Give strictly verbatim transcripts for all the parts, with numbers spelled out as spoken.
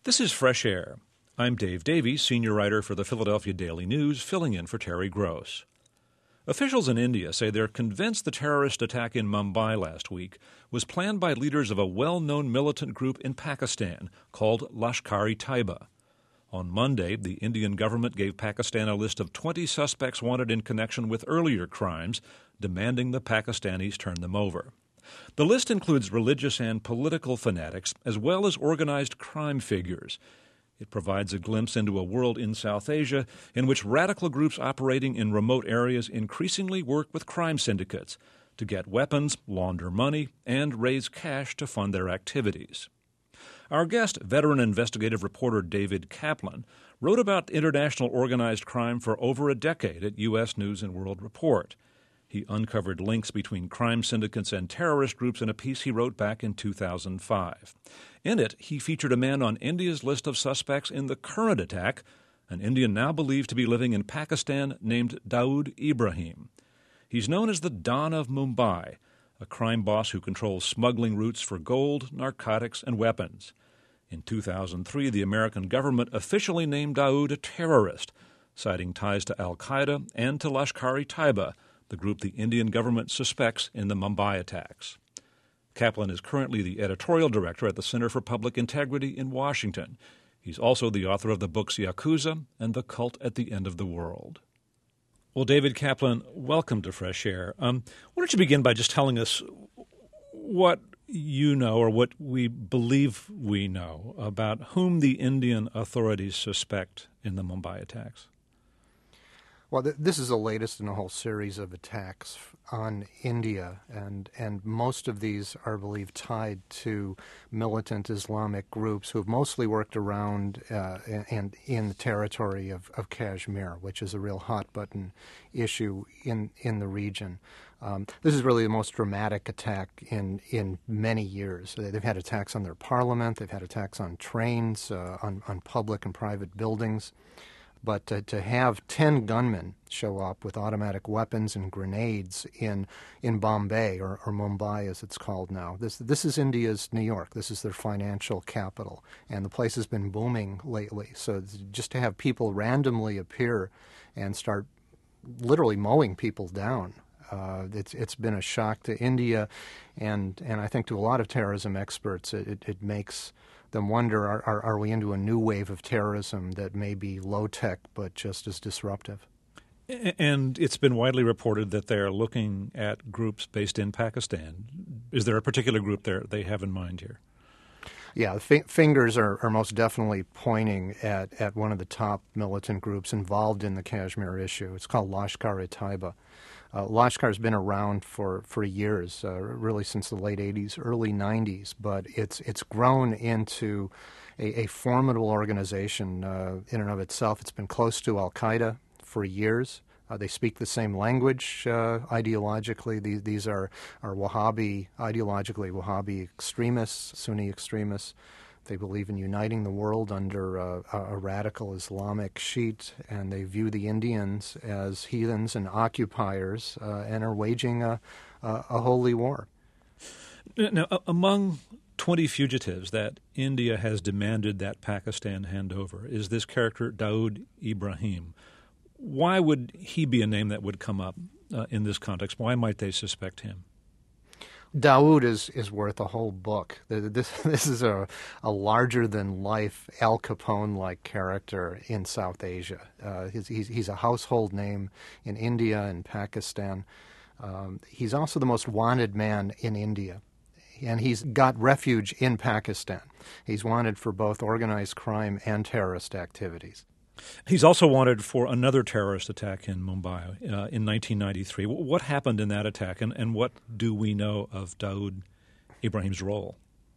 This is Fresh Air. I'm Dave Davies, senior writer for the Philadelphia Daily News, filling in for Terry Gross. Officials in India say they're convinced the terrorist attack in Mumbai last week was planned by leaders of a well-known militant group in Pakistan called Lashkar-e-Taiba. On Monday, the Indian government gave Pakistan a list of twenty suspects wanted in connection with earlier crimes, demanding the Pakistanis turn them over. The list includes religious and political fanatics, as well as organized crime figures. It provides a glimpse into a world in South Asia in which radical groups operating in remote areas increasingly work with crime syndicates to get weapons, launder money, and raise cash to fund their activities. Our guest, veteran investigative reporter David Kaplan, wrote about international organized crime for over a decade at U S News and World Report. He uncovered links between crime syndicates and terrorist groups in a piece he wrote back in two thousand five. In it, he featured a man on India's list of suspects in the current attack, an Indian now believed to be living in Pakistan named Dawood Ibrahim. He's known as the Don of Mumbai, a crime boss who controls smuggling routes for gold, narcotics, and weapons. In two thousand three, the American government officially named Dawood a terrorist, citing ties to al-Qaeda and to Lashkar-e-Taiba, the group the Indian government suspects in the Mumbai attacks. Kaplan is currently the editorial director at the Center for Public Integrity in Washington. He's also the author of the books Yakuza and The Cult at the End of the World. Well, David Kaplan, welcome to Fresh Air. Um, why don't you begin by just telling us what you know or what we believe we know about whom the Indian authorities suspect in the Mumbai attacks? Well, th- this is the latest in a whole series of attacks on India, and, and most of these are believed tied to militant Islamic groups who have mostly worked around uh, and in the territory of, of Kashmir, which is a real hot-button issue in, in the region. Um, this is really the most dramatic attack in, in many years. They've had attacks on their parliament, they've had attacks on trains, uh, on, on public and private buildings. But to, to have ten gunmen show up with automatic weapons and grenades in in Bombay, or, or Mumbai as it's called now, this this is India's New York. This is their financial capital, and the place has been booming lately. So just to have people randomly appear and start literally mowing people down, uh, it's it's been a shock to India, and and I think to a lot of terrorism experts, it, it, it makes them wonder, are, are, are we into a new wave of terrorism that may be low-tech but just as disruptive? And it's been widely reported that they're looking at groups based in Pakistan. Is there a particular group there they have in mind here? Yeah, f- fingers are, are most definitely pointing at, at one of the top militant groups involved in the Kashmir issue. It's called Lashkar-e-Taiba. Uh, Lashkar's been around for, for years, uh, really since the late eighties, early nineties, but it's it's grown into a, a formidable organization uh, in and of itself. It's been close to al-Qaeda for years. Uh, they speak the same language uh, ideologically. These, these are, are Wahhabi, ideologically Wahhabi extremists, Sunni extremists. They believe in uniting the world under uh, a radical Islamic sheet, and they view the Indians as heathens and occupiers uh, and are waging a, a, a holy war. Now, among twenty fugitives that India has demanded that Pakistan hand over is this character Dawood Ibrahim. Why would he be a name that would come up uh, in this context? Why might they suspect him? Dawood is, is worth a whole book. This this is a, a larger-than-life Al Capone-like character in South Asia. Uh, he's, he's, he's a household name in India and Pakistan. Um, he's also the most wanted man in India, and he's got refuge in Pakistan. He's wanted for both organized crime and terrorist activities. He's also wanted for another terrorist attack in Mumbai uh, in nineteen ninety-three. What happened in that attack, and, and what do we know of Dawood Ibrahim's role?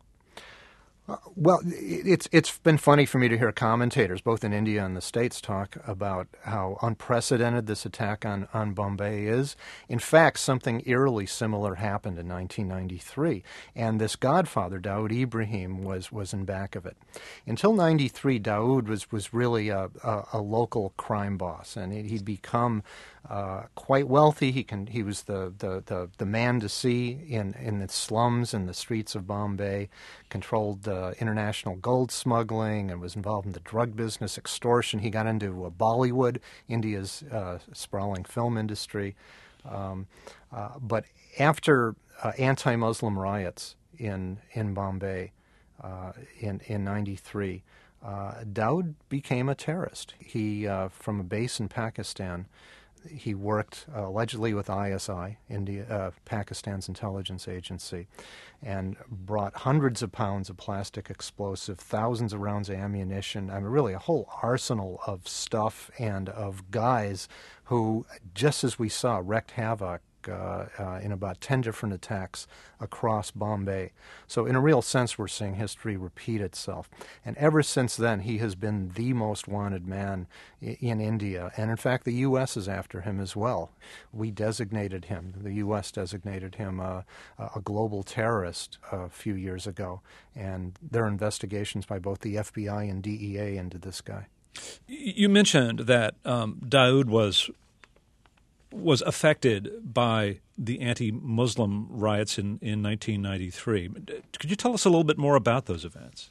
Uh, well, it's it's been funny for me to hear commentators, both in India and the States, talk about how unprecedented this attack on, on Bombay is. In fact, something eerily similar happened in nineteen ninety-three, and this godfather, Dawood Ibrahim, was, was in back of it. Until ninety-three, Dawood was, was really a, a, a local crime boss, and he'd become uh, quite wealthy. He can he was the, the, the, the man to see in, in the slums and the streets of Bombay, controlled uh, uh, international gold smuggling and was involved in the drug business, extortion. He got into uh, Bollywood, India's uh, sprawling film industry. Um, uh, but after uh, anti-Muslim riots in in Bombay uh, in in ninety-three, uh, Daoud became a terrorist. He uh, from a base in Pakistan. He worked uh, allegedly with I S I, India, uh, Pakistan's intelligence agency, and brought hundreds of pounds of plastic explosive, thousands of rounds of ammunition. I mean, really a whole arsenal of stuff and of guys who, just as we saw, wreaked havoc Uh, uh, in about ten different attacks across Bombay. So in a real sense, we're seeing history repeat itself. And ever since then, he has been the most wanted man I- in India. And in fact, the U S is after him as well. We designated him, the U S designated him uh, a global terrorist a few years ago. And there are investigations by both the F B I and D E A into this guy. You mentioned that um, Daoud was was affected by the anti-Muslim riots in, in nineteen ninety-three. Could you tell us a little bit more about those events?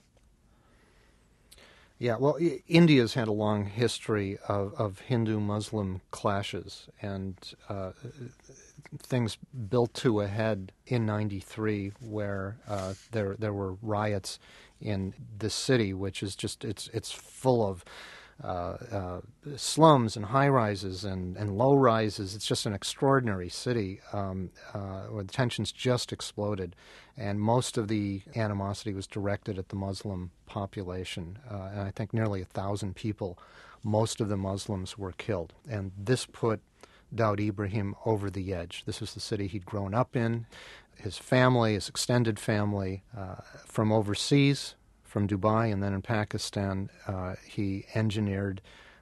Yeah, well, I- India's had a long history of, of Hindu-Muslim clashes, and uh, things built to a head in ninety-three where uh, there there were riots in the city, which is just, it's it's full of Uh, uh, slums and high-rises and, and low-rises. It's just an extraordinary city um, uh, where the tensions just exploded, and most of the animosity was directed at the Muslim population. Uh, and I think nearly a thousand people, most of the Muslims, were killed. And this put Daoud Ibrahim over the edge. This was the city he'd grown up in. His family, his extended family, uh, from overseas, from Dubai and then in Pakistan, uh, he engineered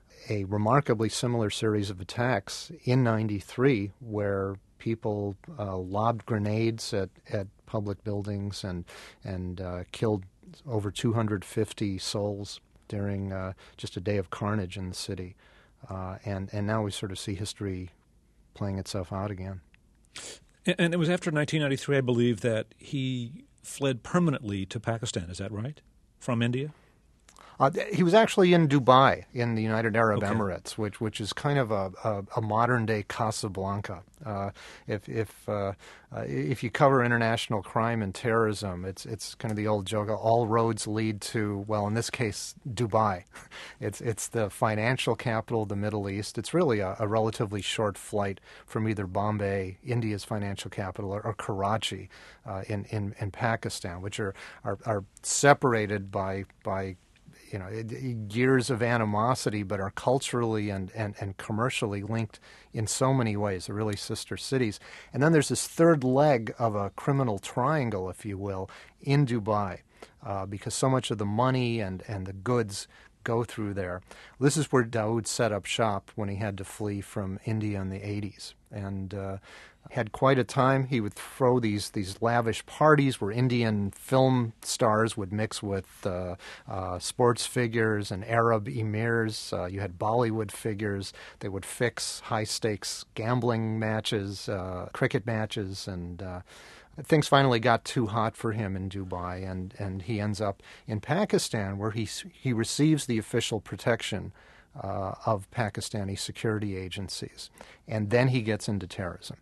a remarkably similar series of attacks in ninety-three where people uh, lobbed grenades at, at public buildings and, and uh, killed over two hundred fifty souls during uh, just a day of carnage in the city. Uh, and, and now we sort of see history playing itself out again. And it was after nineteen ninety-three, I believe, that he fled permanently to Pakistan. Is that right? From India? Uh, he was actually in Dubai, in the United Arab Okay. Emirates, which which is kind of a, a, a modern-day Casablanca. Uh, if if uh, uh, if you cover international crime and terrorism, it's it's kind of the old joke: all roads lead to, well, in this case, Dubai. It's it's the financial capital of the Middle East. It's really a, a relatively short flight from either Bombay, India's financial capital, or, or Karachi uh, in, in in Pakistan, which are are, are separated by by. you know, years of animosity, but are culturally and, and, and commercially linked in so many ways. They're really sister cities. And then there's this third leg of a criminal triangle, if you will, in Dubai, uh, because so much of the money and, and the goods go through there. This is where Daoud set up shop when he had to flee from India in the eighties. And uh, had quite a time. He would throw these these lavish parties where Indian film stars would mix with uh, uh, sports figures and Arab emirs. Uh, you had Bollywood figures. They would fix high-stakes gambling matches, uh, cricket matches, and uh, things finally got too hot for him in Dubai, and, and he ends up in Pakistan, where he he receives the official protection uh, of Pakistani security agencies, and then he gets into terrorism.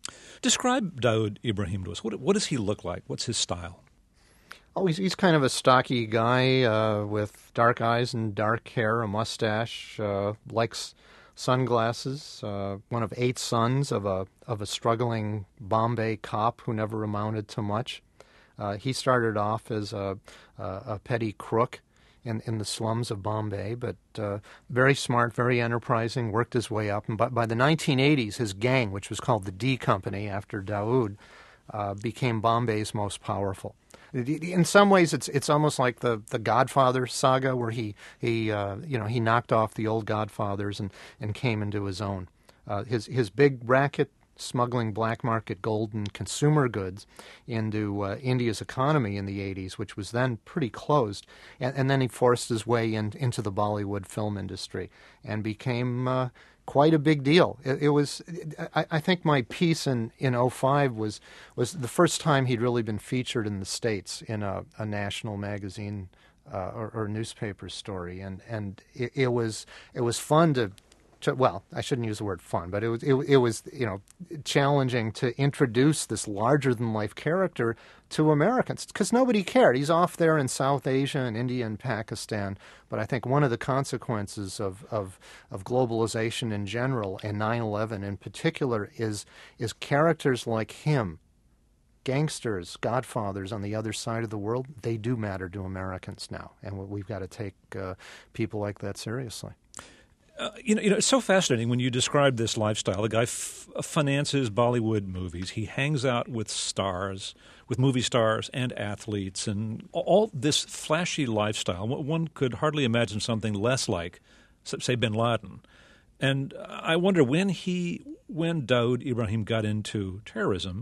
Describe Daoud Ibrahim to us. What, what does he look like? What's his style? Oh, he's, he's kind of a stocky guy uh, with dark eyes and dark hair, a mustache, uh, likes sunglasses, uh, one of eight sons of a of a struggling Bombay cop who never amounted to much. Uh, he started off as a, a, a petty crook in, in the slums of Bombay, but uh, very smart, very enterprising, worked his way up. And by, by the nineteen eighties, his gang, which was called the D Company after Daoud, uh, became Bombay's most powerful. In some ways, it's it's almost like the, the Godfather saga, where he he uh, you know he knocked off the old Godfathers and, and came into his own. Uh, his his big racket, smuggling black market gold and consumer goods into uh, India's economy in the eighties, which was then pretty closed, and, and then he forced his way in, into the Bollywood film industry and became uh, quite a big deal. It, it was, I, I think my piece in in oh five was was the first time he'd really been featured in the States in a, a national magazine uh, or, or newspaper story, and and it, it was it was fun to. To, well, I shouldn't use the word fun, but it was it, it was you know challenging to introduce this larger than life character to Americans because nobody cared. He's off there in South Asia and India and Pakistan. But I think one of the consequences of of, of globalization in general and nine eleven in particular is is characters like him, gangsters, godfathers on the other side of the world. They do matter to Americans now, and we've got to take uh, people like that seriously. Uh, you know, you know, it's so fascinating when you describe this lifestyle. The guy f- finances Bollywood movies. He hangs out with stars, with movie stars and athletes, and all this flashy lifestyle. One could hardly imagine something less like, say, Bin Laden. And I wonder when he, when Dawood Ibrahim got into terrorism,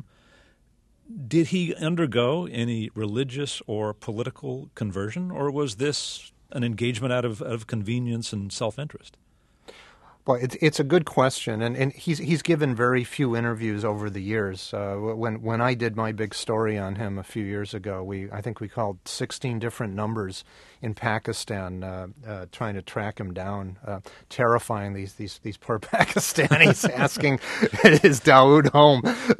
did he undergo any religious or political conversion, or was this an engagement out of, out of convenience and self-interest? Well, it's it's a good question, and, and he's he's given very few interviews over the years. Uh, when when I did my big story on him a few years ago, we I think we called sixteen different numbers in Pakistan, uh, uh, trying to track him down, uh, terrifying these these these poor Pakistanis, asking, "Is Dawood home?"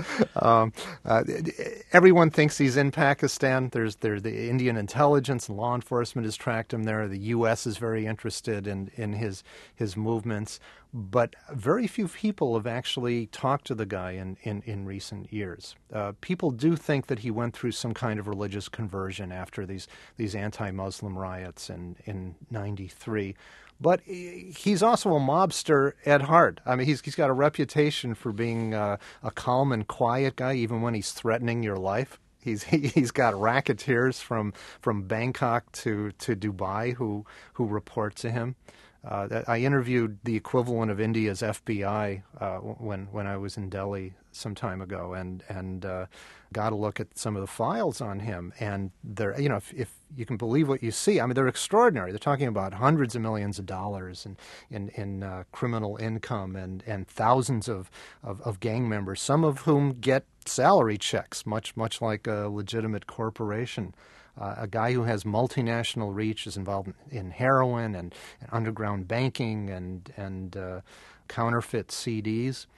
Um, uh, everyone thinks he's in Pakistan. There's there the Indian intelligence and law enforcement has tracked him there. The U S is very interested in in his his movements. But very few people have actually talked to the guy in, in, in recent years. Uh, people do think that he went through some kind of religious conversion after these, these anti-Muslim riots in, in ninety-three. But he's also a mobster at heart. I mean, he's he's got a reputation for being uh, a calm and quiet guy, even when he's threatening your life. He's he, he's got racketeers from from Bangkok to, to Dubai who who report to him. Uh, I interviewed the equivalent of India's F B I uh, when when I was in Delhi some time ago, and and uh, got a look at some of the files on him. And they're, you know, if, if you can believe what you see, I mean, they're extraordinary. They're talking about hundreds of millions of dollars in in, in uh, criminal income and, and thousands of, of, of gang members, some of whom get salary checks, much much like a legitimate corporation. Uh, a guy who has multinational reach, is involved in, in heroin and, and underground banking and and uh, counterfeit C Ds.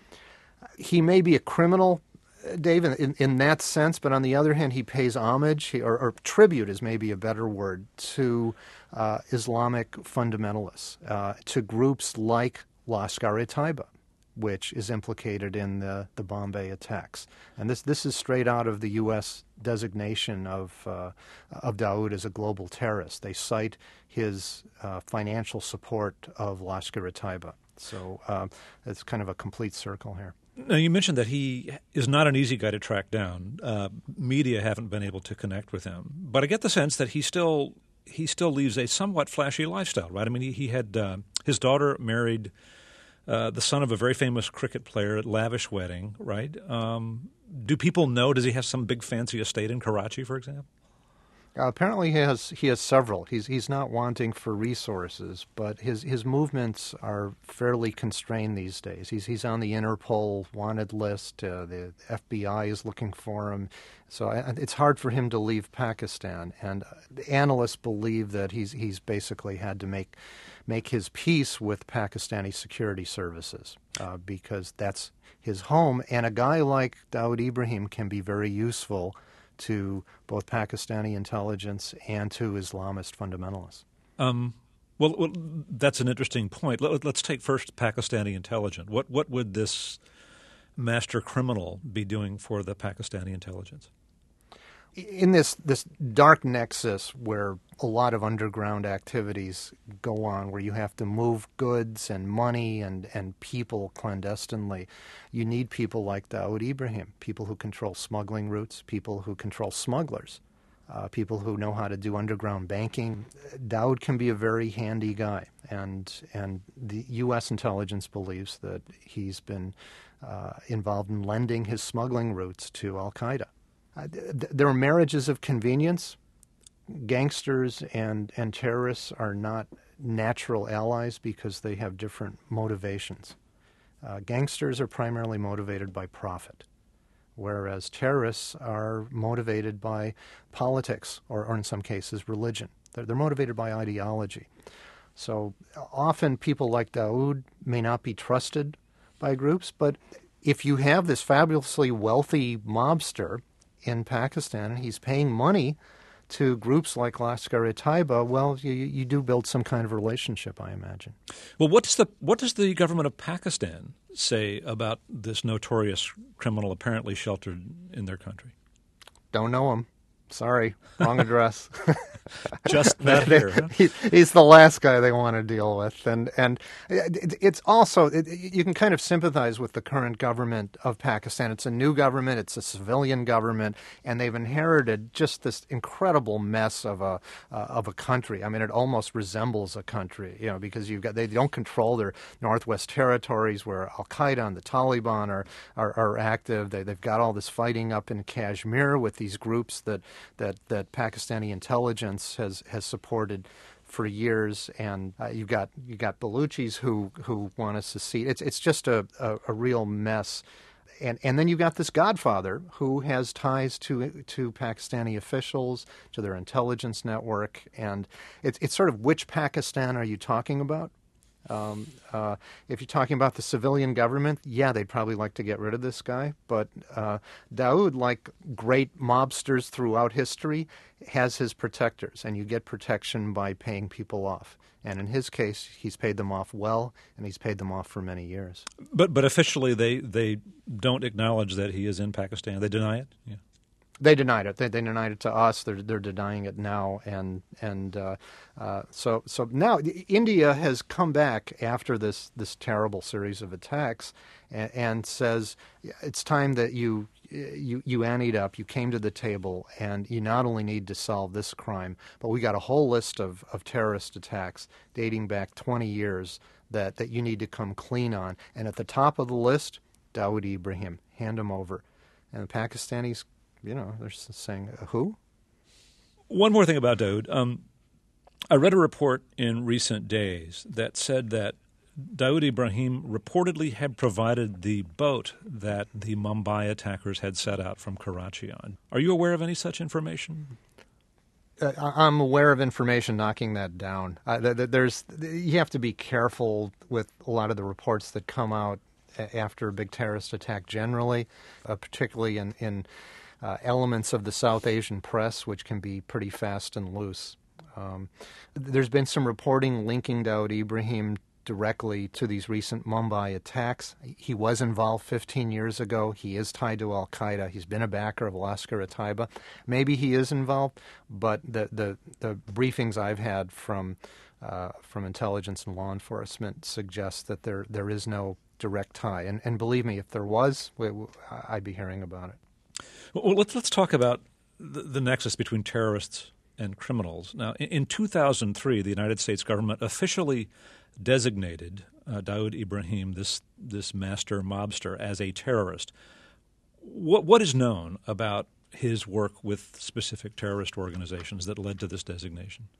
He may be a criminal, Dave, in, in that sense, but on the other hand, he pays homage, or, or tribute is maybe a better word, to uh, Islamic fundamentalists, uh, to groups like Lashkar-e-Taiba, which is implicated in the, the Bombay attacks. And this this is straight out of the U S designation of uh, of Dawood as a global terrorist. They cite his uh, financial support of Lashkar-e-Taiba. So uh, it's kind of a complete circle here. Now, you mentioned that he is not an easy guy to track down. Uh, media haven't been able to connect with him. But I get the sense that he still he still leads a somewhat flashy lifestyle, right? I mean, he, he had uh, his daughter married Uh, the son of a very famous cricket player at lavish wedding, right? Um, do people know? Does he have some big fancy estate in Karachi, for example? Uh, apparently, he has he has several. He's he's not wanting for resources, but his his movements are fairly constrained these days. He's he's on the Interpol wanted list. Uh, the F B I is looking for him, so I, it's hard for him to leave Pakistan. And the analysts believe that he's he's basically had to make. make his peace with Pakistani security services uh, because that's his home. And a guy like Dawood Ibrahim can be very useful to both Pakistani intelligence and to Islamist fundamentalists. Um, well, well, that's an interesting point. Let, let's take first Pakistani intelligence. What, what would this master criminal be doing for the Pakistani intelligence? In this this dark nexus where a lot of underground activities go on, where you have to move goods and money and, and people clandestinely, you need people like Dawood Ibrahim, people who control smuggling routes, people who control smugglers, uh, people who know how to do underground banking. Dawood can be a very handy guy, and and the U S intelligence believes that he's been uh, involved in lending his smuggling routes to al-Qaeda. Uh, th- there are marriages of convenience. Gangsters and, and terrorists are not natural allies because they have different motivations. Uh, gangsters are primarily motivated by profit, whereas terrorists are motivated by politics or, or in some cases, religion. They're, they're motivated by ideology. So often people like Daoud may not be trusted by groups, but if you have this fabulously wealthy mobster in Pakistan and he's paying money to groups like Lashkar-e-Taiba, well, you, you do build some kind of relationship, I imagine. Well, what does the what does the government of Pakistan say about this notorious criminal apparently sheltered in their country? Don't know him. Sorry, wrong address. Just not here. Huh? he, he's the last guy they want to deal with, and and it, it's also it, you can kind of sympathize with the current government of Pakistan. It's a new government, it's a civilian government, and they've inherited just this incredible mess of a uh, of a country. I mean, it almost resembles a country, you know, because you've got they don't control their Northwest Territories where Al Qaeda and the Taliban are are, are active. They, they've got all this fighting up in Kashmir with these groups that that that Pakistani intelligence has has supported for years, and uh, you've got you got Baluchis who who want to secede. It's it's just a, a, a real mess, and and then you've got this godfather who has ties to to Pakistani officials, to their intelligence network, and it's it's sort of which Pakistan are you talking about? Um, uh, if you're talking about the civilian government, yeah, they'd probably like to get rid of this guy. But uh, Daoud, like great mobsters throughout history, has his protectors, and you get protection by paying people off. And in his case, he's paid them off well, and he's paid them off for many years. But but officially, they, they don't acknowledge that he is in Pakistan. They deny it? Yeah. They denied it. They, they denied it to us. They're they're denying it now, and and uh, uh, so so now India has come back after this this terrible series of attacks, and, and says it's time that you you you anteed up. You came to the table, and you not only need to solve this crime, but we got a whole list of, of terrorist attacks dating back twenty years that, that you need to come clean on. And at the top of the list, Dawood Ibrahim. Hand him over, and the Pakistanis. You know, they're saying, uh, who? One more thing about Daoud. Um, I read a report in recent days that said that Dawood Ibrahim reportedly had provided the boat that the Mumbai attackers had set out from Karachi on. Are you aware of any such information? Uh, I'm aware of information knocking that down. Uh, there's, you have to be careful with a lot of the reports that come out after a big terrorist attack generally, uh, particularly in... in Uh, elements of the South Asian press, which can be pretty fast and loose. Um, there's been some reporting linking Dawood Ibrahim directly to these recent Mumbai attacks. He was involved fifteen years ago. He is tied to Al-Qaeda. He's been a backer of Lashkar-e-Taiba. Maybe he is involved, but the, the, the briefings I've had from uh, from intelligence and law enforcement suggest that there there is no direct tie. And, and believe me, if there was, we, I'd be hearing about it. Well, let's let's talk about the, the nexus between terrorists and criminals. Now, in, in two thousand three, the United States government officially designated uh, Dawood Ibrahim, this this master mobster, as a terrorist. What what is known about his work with specific terrorist organizations that led to this designation?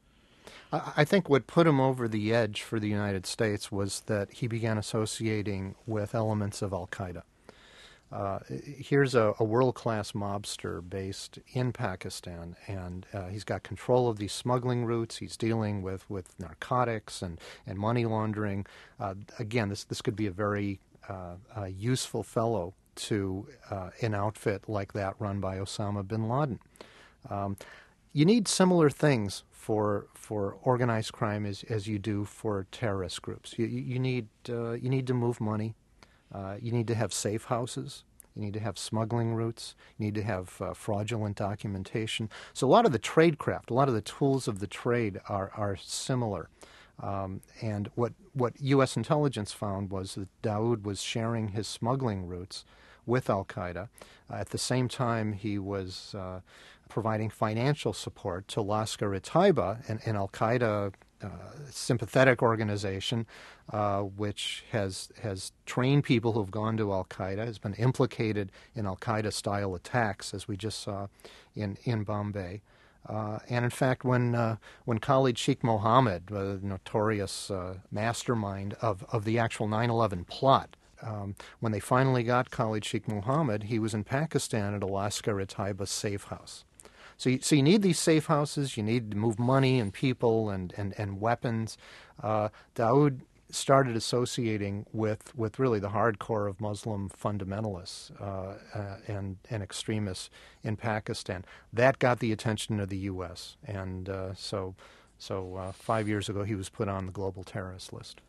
I think what put him over the edge for the United States was that he began associating with elements of Al-Qaeda. Uh, here's a, a world-class mobster based in Pakistan, and uh, he's got control of these smuggling routes. He's dealing with, with narcotics and, and money laundering. Uh, again, this this could be a very uh, uh, useful fellow to uh, an outfit like that run by Osama bin Laden. Um, you need similar things for for organized crime as, as you do for terrorist groups. You, you need uh, you need to move money. Uh, you need to have safe houses. You need to have smuggling routes. You need to have uh, fraudulent documentation. So a lot of the tradecraft, a lot of the tools of the trade are are similar. Um, and what what U S intelligence found was that Dawood was sharing his smuggling routes with Al-Qaeda. Uh, at the same time, he was uh, providing financial support to Lashkar-e-Taiba, an, an Al-Qaeda uh, sympathetic organization, uh, which has has trained people who've gone to Al-Qaeda, has been implicated in Al-Qaeda-style attacks, as we just saw in, in Bombay. Uh, and in fact, when uh, when Khalid Sheikh Mohammed, uh, the notorious uh, mastermind of, of the actual nine eleven plot, um, when they finally got Khalid Sheikh Mohammed, he was in Pakistan at a Lashkar-e-Taiba safe house. So you, so you need these safe houses, you need to move money and people and, and, and weapons. Uh, Daoud started associating with, with really the hardcore of Muslim fundamentalists uh, uh, and, and extremists in Pakistan. That got the attention of the U S, and uh, so, so uh, five years ago he was put on the global terrorist list.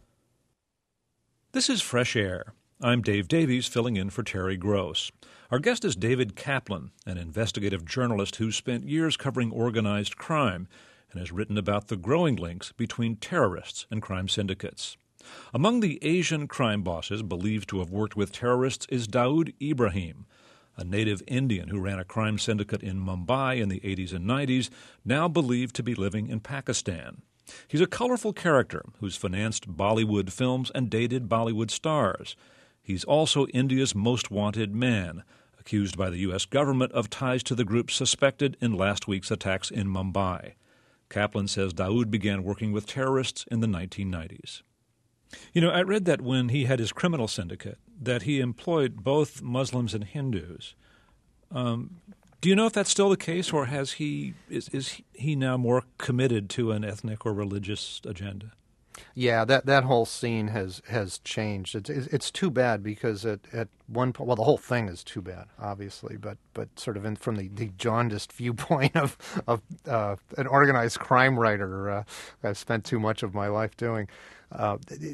This is Fresh Air. I'm Dave Davies, filling in for Terry Gross. Our guest is David Kaplan, an investigative journalist who spent years covering organized crime and has written about the growing links between terrorists and crime syndicates. Among the Asian crime bosses believed to have worked with terrorists is Daoud Ibrahim, a native Indian who ran a crime syndicate in Mumbai in the eighties and nineties, now believed to be living in Pakistan. He's a colorful character who's financed Bollywood films and dated Bollywood stars. He's also India's most wanted man, accused by the U S government of ties to the group suspected in last week's attacks in Mumbai. Kaplan says Daoud began working with terrorists in the nineteen nineties. You know, I read that when he had his criminal syndicate, that he employed both Muslims and Hindus. Um, do you know if that's still the case, or has he is, is he now more committed to an ethnic or religious agenda? Yeah, that, that whole scene has, has changed. It's, it's too bad because at, at one point, well, the whole thing is too bad, obviously, but but sort of in, from the, the jaundiced viewpoint of, of uh, an organized crime writer uh, I've spent too much of my life doing. Uh,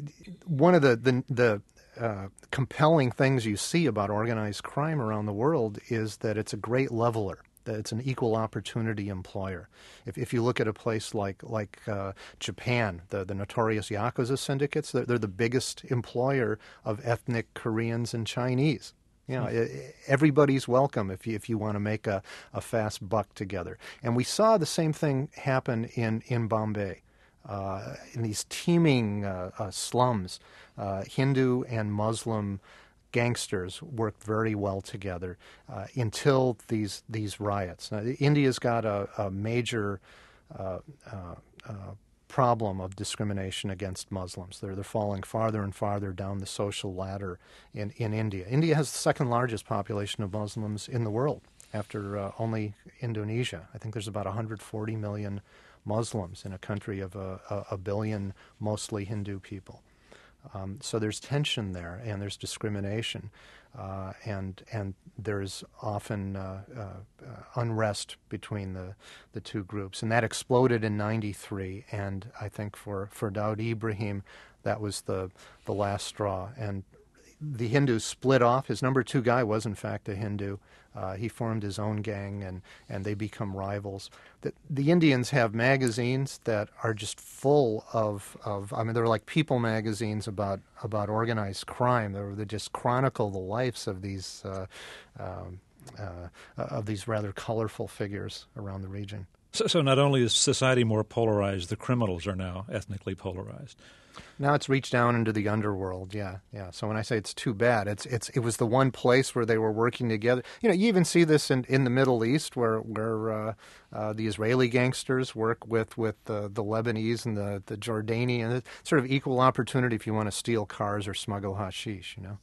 one of the, the, the uh, compelling things you see about organized crime around the world is that it's a great leveler. That it's an equal opportunity employer. If if you look at a place like like uh, Japan, the, the notorious Yakuza syndicates, they're, they're the biggest employer of ethnic Koreans and Chinese. You know, mm-hmm. everybody's welcome if you if you want to make a, a fast buck together. And we saw the same thing happen in in Bombay. Uh, in these teeming uh, uh, slums, uh, Hindu and Muslim gangsters worked very well together uh, until these these riots. Now, India's got a, a major uh, uh, uh, problem of discrimination against Muslims. They're they're falling farther and farther down the social ladder in, in India. India has the second largest population of Muslims in the world, after uh, only Indonesia. I think there's about one hundred forty million Muslims in a country of a, a, a billion mostly Hindu people. Um, so there's tension there, and there's discrimination, uh, and and there's often uh, uh, uh, unrest between the, the two groups, and that exploded in ninety-three. And I think for for Daoud Ibrahim, that was the the last straw. And the Hindus split off. His number two guy was in fact a Hindu. Uh, he formed his own gang, and, and they become rivals. The, the Indians have magazines that are just full of, of I mean, they're like People magazines about, about organized crime. They're, they just chronicle the lives of these uh, um, uh, of these rather colorful figures around the region. So, so not only is society more polarized, the criminals are now ethnically polarized. Now it's reached down into the underworld, yeah, yeah. So when I say it's too bad, it's it's it was the one place where they were working together. You know, you even see this in, in the Middle East, where where uh, uh, the Israeli gangsters work with with uh, the Lebanese and the the Jordanian. It's sort of equal opportunity if you want to steal cars or smuggle hashish. You know.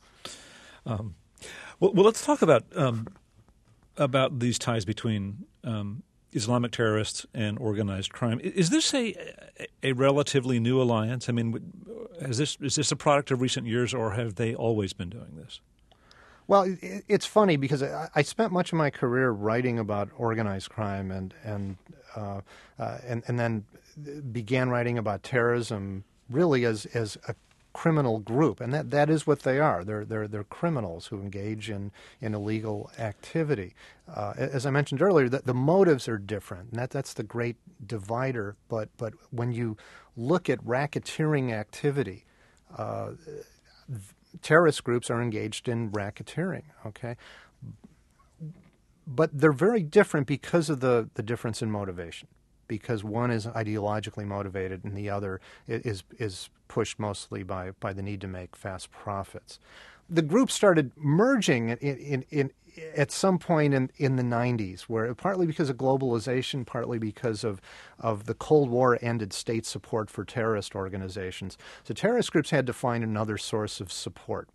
Um, well, well, let's talk about um, about these ties between Um, Islamic terrorists and organized crime. Is this a a relatively new alliance? I mean, is this is this a product of recent years, or have they always been doing this? Well, it's funny because I spent much of my career writing about organized crime, and and uh, uh, and and then began writing about terrorism really as as a criminal group, and that, that is what they are. They're they're they're criminals who engage in, in illegal activity. Uh, as I mentioned earlier, the, the motives are different, and that that's the great divider. But but when you look at racketeering activity, uh, terrorist groups are engaged in racketeering. Okay, but they're very different because of the, the difference in motivation. Because one is ideologically motivated and the other is is pushed mostly by, by the need to make fast profits. The group started merging in, in, in, at some point in, in the nineties, where partly because of globalization, partly because of, of the Cold War ended state support for terrorist organizations. So terrorist groups had to find another source of support.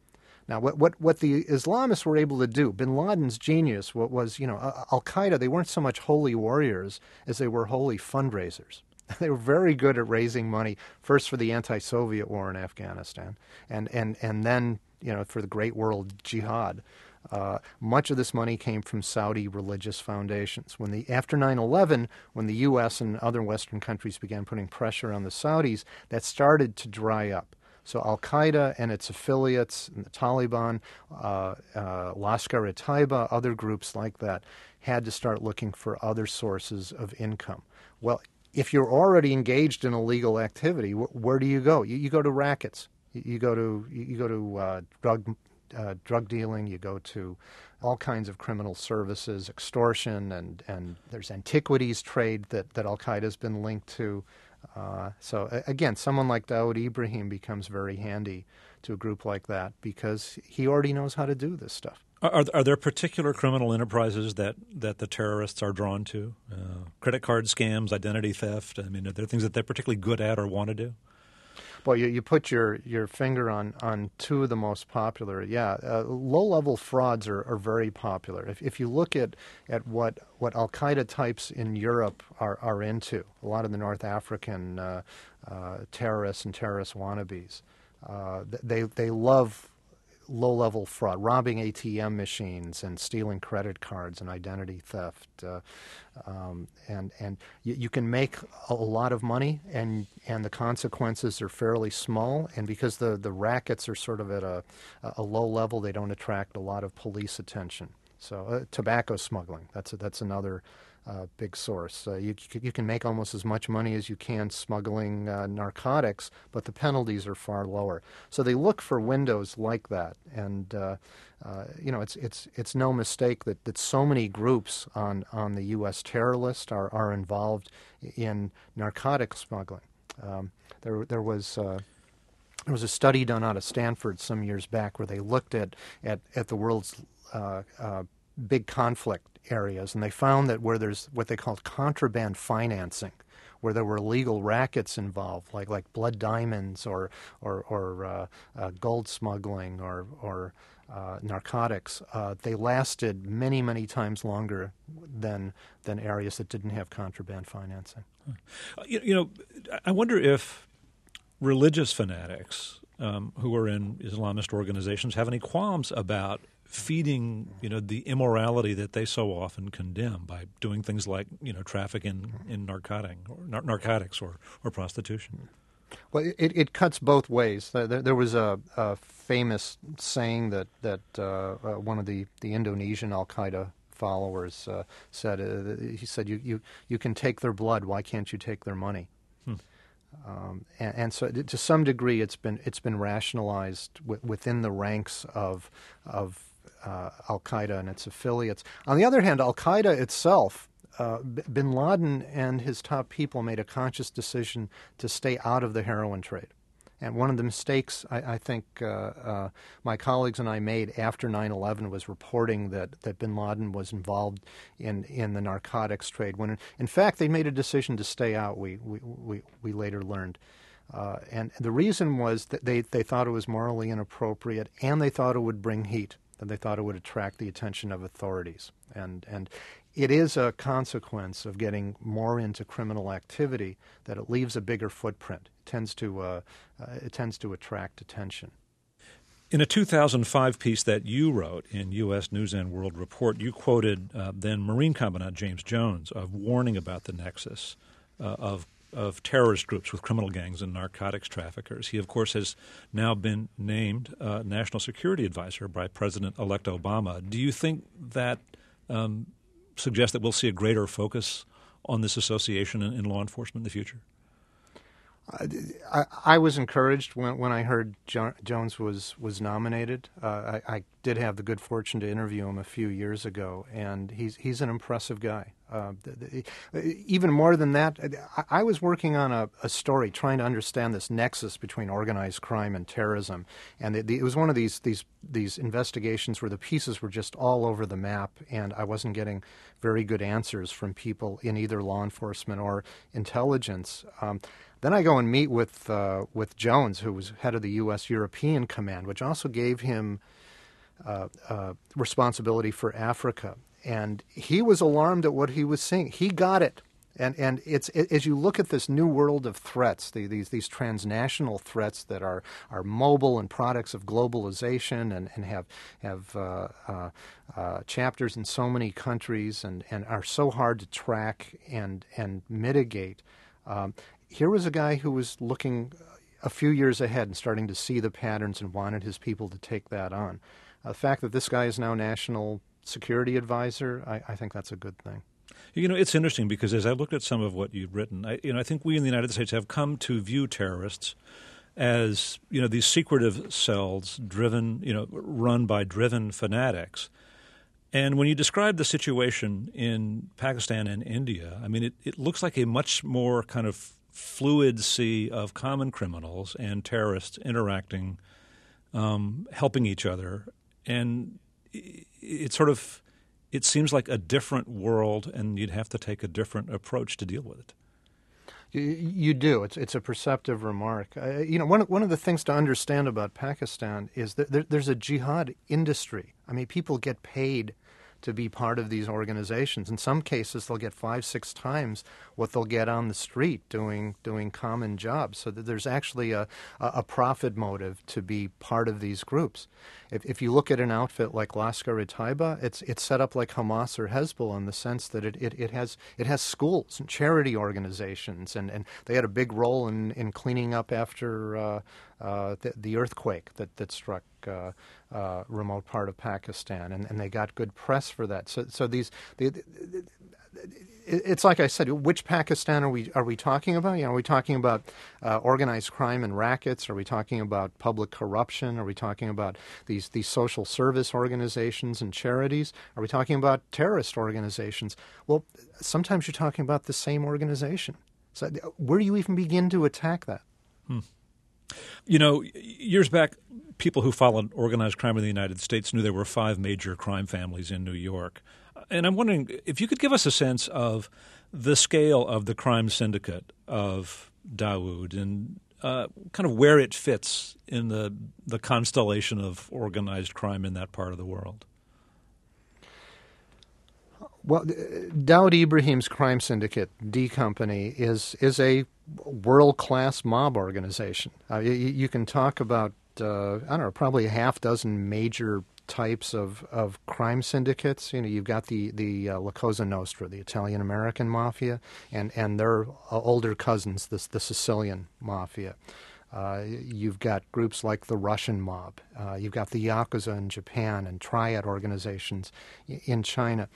Now, what, what, what the Islamists were able to do, bin Laden's genius what was, you know, uh, Al-Qaeda, they weren't so much holy warriors as they were holy fundraisers. They were very good at raising money, first for the anti-Soviet war in Afghanistan, and, and, and then, you know, for the Great World Jihad. Uh, much of this money came from Saudi religious foundations. When the after nine eleven, when the U S and other Western countries began putting pressure on the Saudis, that started to dry up. So Al-Qaeda and its affiliates, and the Taliban, uh, uh, Lashkar-e-Taiba, other groups like that, had to start looking for other sources of income. Well, if you're already engaged in illegal activity, wh- where do you go? You, you go to rackets. You, you go to you go to uh, drug uh, drug dealing. You go to all kinds of criminal services, extortion, and, and there's antiquities trade that, that Al-Qaeda has been linked to. Uh, so again, someone like Dawood Ibrahim becomes very handy to a group like that because he already knows how to do this stuff. Are, are there particular criminal enterprises that, that the terrorists are drawn to? Uh, credit card scams, identity theft? I mean, are there things that they're particularly good at or want to do? Well, you, you put your, your finger on, on two of the most popular. Yeah, uh, low-level frauds are, are very popular. If, if you look at, at what, what Al-Qaeda types in Europe are, are into, a lot of the North African uh, uh, terrorists and terrorist wannabes, uh, they, they love low-level fraud, robbing A T M machines and stealing credit cards and identity theft. Uh, um, and and you, you can make a lot of money, and, and the consequences are fairly small. And because the, the rackets are sort of at a, a low level, they don't attract a lot of police attention. So uh, tobacco smuggling, that's, a, that's another uh, big source. Uh, you, you can make almost as much money as you can smuggling uh, narcotics, but the penalties are far lower. So they look for windows like that. And, uh, uh, you know, it's it's it's no mistake that, that so many groups on, on the U S terror list are, are involved in narcotic smuggling. Um, there there was... Uh, There was a study done out of Stanford some years back where they looked at, at, at the world's uh, uh, big conflict areas, and they found that where there's what they called contraband financing, where there were illegal rackets involved, like like blood diamonds or or, or uh, uh, gold smuggling or or uh, narcotics, uh, they lasted many many times longer than than areas that didn't have contraband financing. You, you know, I wonder if religious fanatics um, who are in Islamist organizations have any qualms about feeding, you know, the immorality that they so often condemn by doing things like, you know, trafficking in narcotic or nar- narcotics or, or prostitution. Well, it, it cuts both ways. There, there was a, a famous saying that that uh, uh, one of the, the Indonesian Al-Qaeda followers uh, said. Uh, he said, "You you you can take their blood. Why can't you take their money?" Hmm. Um, and, and so, to some degree, it's been it's been rationalized w- within the ranks of of uh, Al-Qaeda and its affiliates. On the other hand, Al-Qaeda itself, uh, B- bin Laden and his top people made a conscious decision to stay out of the heroin trade. And one of the mistakes I, I think uh, uh, my colleagues and I made after nine eleven was reporting that, that bin Laden was involved in, in the narcotics trade. When in, in fact they made a decision to stay out, we we, we, we later learned. Uh, and the reason was that they, they thought it was morally inappropriate, and they thought it would bring heat, and they thought it would attract the attention of authorities. And and it is a consequence of getting more into criminal activity that it leaves a bigger footprint. It tends to uh, uh, it tends to attract attention. In a two thousand five piece that you wrote in U S News and World Report, you quoted uh, then Marine Commandant James Jones of warning about the nexus uh, of of terrorist groups with criminal gangs and narcotics traffickers. He, of course, has now been named uh, National Security Advisor by President-elect Obama. Do you think that um, suggests that we'll see a greater focus on this association in, in law enforcement in the future? I, I was encouraged when, when I heard jo- Jones was was nominated. Uh, I, I did have the good fortune to interview him a few years ago, and he's he's an impressive guy. Uh, the, the, even more than that, I, I was working on a, a story trying to understand this nexus between organized crime and terrorism, and the, the, it was one of these these these investigations where the pieces were just all over the map, and I wasn't getting very good answers from people in either law enforcement or intelligence. Um, Then I go and meet with uh, with Jones, who was head of the U S European Command, which also gave him uh, uh, responsibility for Africa. And he was alarmed at what he was seeing. He got it. And and it's it, as you look at this new world of threats, the, these these transnational threats that are, are mobile and products of globalization and, and have have uh, uh, uh, chapters in so many countries and, and are so hard to track and and mitigate. Um, here was a guy who was looking a few years ahead and starting to see the patterns and wanted his people to take that on. Uh, the fact that this guy is now national security advisor, I, I think that's a good thing. You know, it's interesting because as I looked at some of what you've written, I, you know, I think we in the United States have come to view terrorists as, you know, these secretive cells driven, you know, run by driven fanatics. And when you describe the situation in Pakistan and India, I mean, it, it looks like a much more kind of fluid sea of common criminals and terrorists interacting, um, helping each other. And it, it sort of... it seems like a different world, and you'd have to take a different approach to deal with it. You, you do. It's it's a perceptive remark. Uh, you know, one one of the things to understand about Pakistan is that there, there's a jihad industry. I mean, people get paid to be part of these organizations. In some cases, they'll get five, six times what they'll get on the street doing doing common jobs. So that there's actually a, a profit motive to be part of these groups. If, if you look at an outfit like Lashkar-e-Taiba, it's it's set up like Hamas or Hezbollah in the sense that it, it, it has it has schools and charity organizations, and, and they had a big role in, in cleaning up after uh, uh, the, the earthquake that, that struck uh, uh, remote part of Pakistan, and, and they got good press for that. So so these the, the, the, it's like I said, which Pakistan are we are we talking about? You know, are we talking about uh, organized crime and rackets? Are we talking about public corruption? Are we talking about these these social service organizations and charities? Are we talking about terrorist organizations? Well, sometimes you're talking about the same organization. So where do you even begin to attack that? Hmm. You know, years back, people who followed organized crime in the United States knew there were five major crime families in New York. And I'm wondering if you could give us a sense of the scale of the crime syndicate of Dawood and uh, kind of where it fits in the the constellation of organized crime in that part of the world. Well, Dawood Ibrahim's crime syndicate, D Company, is is a world-class mob organization. Uh, you, you can talk about, uh, I don't know, probably a half dozen major types of, of crime syndicates. You know, you've got the the uh, La Cosa Nostra, the Italian-American mafia, and, and their uh, older cousins, the, the Sicilian mafia. Uh, you've got groups like the Russian mob. Uh, you've got the Yakuza in Japan and triad organizations in China.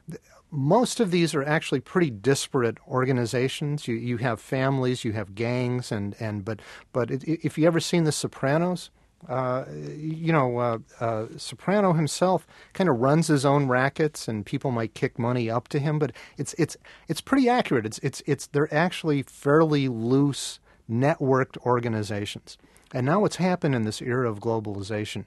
Most of these are actually pretty disparate organizations. You you have families, you have gangs, and, and but but it, if you ever seen The Sopranos, uh, you know uh, uh, Soprano himself kind of runs his own rackets, and people might kick money up to him, but it's it's it's pretty accurate. It's it's it's they're actually fairly loose, networked organizations. And now what's happened in this era of globalization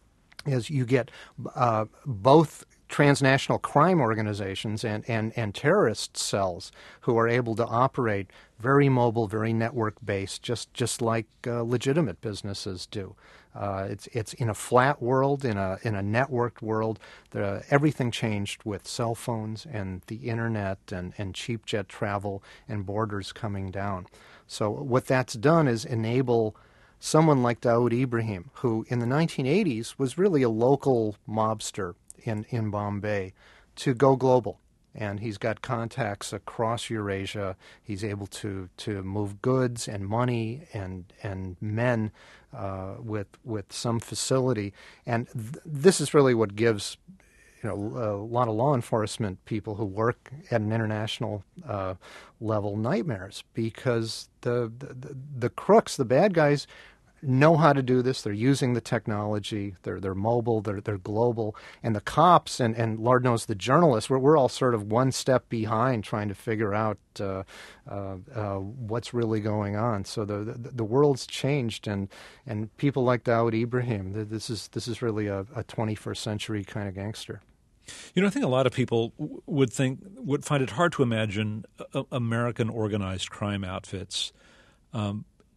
is you get uh, both transnational crime organizations and, and, and terrorist cells who are able to operate very mobile, very network-based, just just like uh, legitimate businesses do. Uh, it's it's in a flat world, in a in a networked world. The, everything changed with cell phones and the internet and, and cheap jet travel and borders coming down. So what that's done is enable someone like Dawood Ibrahim, who in the nineteen eighties was really a local mobster in, in Bombay, to go global. And he's got contacts across Eurasia. He's able to, to move goods and money and and men uh, with with some facility. And th- this is really what gives you know a lot of law enforcement people who work at an international uh, level nightmares, because the, the the crooks, the bad guys, know how to do this. They're using the technology. They're they're mobile. They're they're global. And the cops and, and Lord knows the journalists, we're we're all sort of one step behind, trying to figure out uh, uh, uh, what's really going on. So the, the the world's changed, and and people like Dawood Ibrahim, this is this is really a, a twenty-first century kind of gangster. You know, I think a lot of people would think would find it hard to imagine uh, American organized crime outfits Um,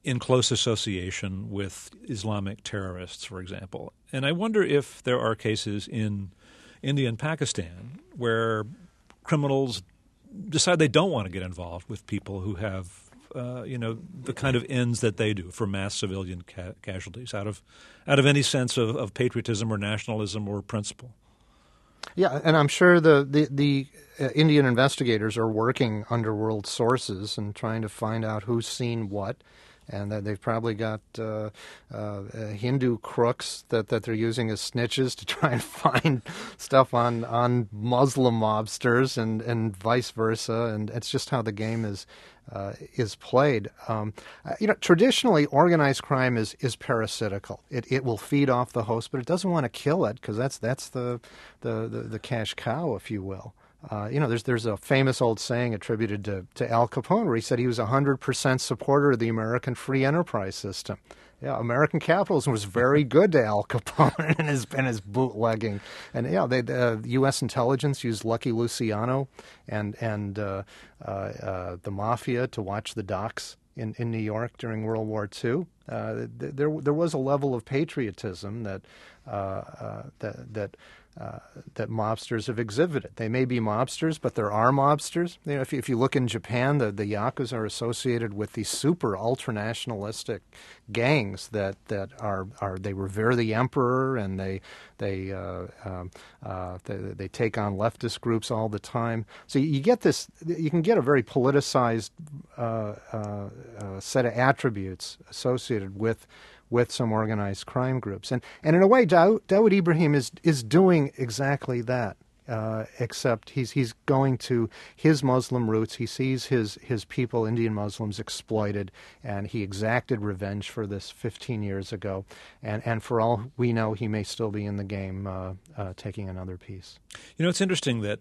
in close association with Islamic terrorists, for example. And I wonder if there are cases in India and Pakistan where criminals decide they don't want to get involved with people who have, uh, you know, the kind of ends that they do for mass civilian ca- casualties out of out of any sense of, of patriotism or nationalism or principle. Yeah, and I'm sure the the, the uh, Indian investigators are working underworld sources and trying to find out who's seen what. And that they've probably got uh, uh, Hindu crooks that, that they're using as snitches to try and find stuff on, on Muslim mobsters and, and vice versa. And it's just how the game is uh, is played. Um, you know, traditionally, organized crime is, is parasitical. It it will feed off the host, but it doesn't want to kill it because that's that's the, the, the, the cash cow, if you will. Uh, you know, there's there's a famous old saying attributed to, to Al Capone where he said he was a one hundred percent supporter of the American free enterprise system. Yeah, American capitalism was very good to Al Capone and his and his bootlegging. And yeah, they, the U S intelligence used Lucky Luciano and and uh, uh, uh, the mafia to watch the docks in, in New York during World War Two. Uh, there there was a level of patriotism that uh, uh, that that. Uh, that mobsters have exhibited. They may be mobsters, but there are mobsters. You know, if you, if you look in Japan, the, the Yakuza are associated with these super ultra-nationalistic gangs that, that are, are they revere the emperor and they they uh, um, uh, they, they take on leftist groups all the time. So you get this. You can get a very politicized uh, uh, uh, set of attributes associated with. with some organized crime groups. And and in a way, Dawood, Dawood Ibrahim is is doing exactly that, uh, except he's he's going to his Muslim roots. He sees his, his people, Indian Muslims, exploited, and he exacted revenge for this fifteen years ago. And, and for all we know, he may still be in the game uh, uh, taking another piece. You know, it's interesting that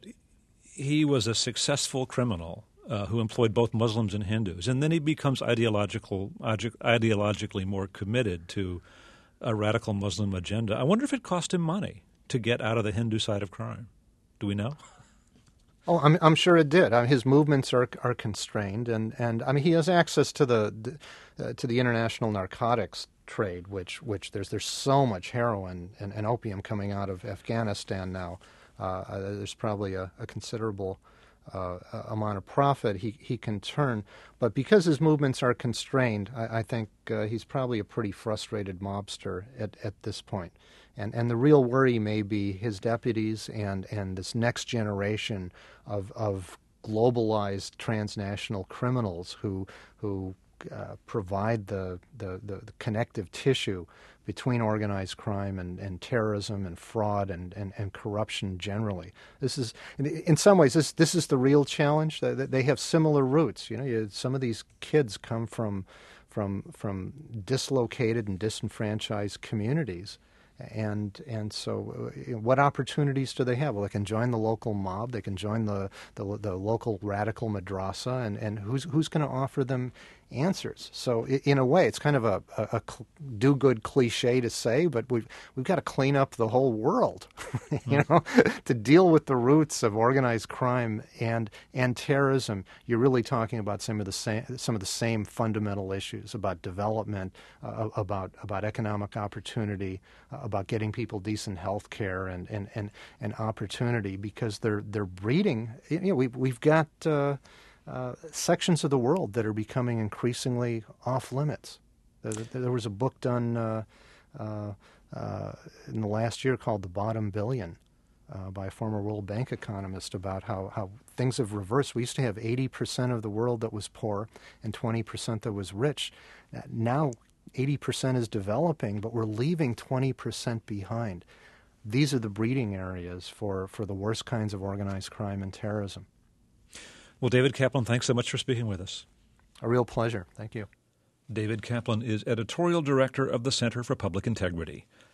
he was a successful criminal Uh, who employed both Muslims and Hindus, and then he becomes ideological, ideologically more committed to a radical Muslim agenda. I wonder if it cost him money to get out of the Hindu side of crime. Do we know? Oh, I'm, I'm sure it did. I mean, his movements are are constrained, and, and I mean he has access to the, the uh, to the international narcotics trade, which which there's there's so much heroin and, and opium coming out of Afghanistan now. Uh, there's probably a, a considerable Uh, amount of profit he, he can turn. But because his movements are constrained, I, I think uh, he's probably a pretty frustrated mobster at, at this point. And and the real worry may be his deputies and, and this next generation of of globalized transnational criminals who who uh, provide the, the, the, the connective tissue between organized crime and, and terrorism and fraud and, and, and corruption generally. This is, in some ways, this this is the real challenge. They have similar roots. You know, you, some of these kids come from from from dislocated and disenfranchised communities. And and so, uh, what opportunities do they have? Well, they can join the local mob. They can join the the, the local radical madrasa, and, and who's who's going to offer them answers? So, in a way, it's kind of a, a, a do-good cliche to say, but we've we've got to clean up the whole world, you know, to deal with the roots of organized crime and and terrorism. You're really talking about some of the same some of the same fundamental issues about development, uh, about about economic opportunity. Uh, about getting people decent health care and, and, and, and opportunity, because they're they're breeding. You know, we've we've got uh, uh, sections of the world that are becoming increasingly off limits. There, there was a book done uh, uh, uh, in the last year called "The Bottom Billion" uh, by a former World Bank economist about how, how things have reversed. We used to have eighty percent of the world that was poor and twenty percent that was rich. Now eighty percent is developing, but we're leaving twenty percent behind. These are the breeding areas for, for the worst kinds of organized crime and terrorism. Well, David Kaplan, thanks so much for speaking with us. A real pleasure. Thank you. David Kaplan is editorial director of the Center for Public Integrity.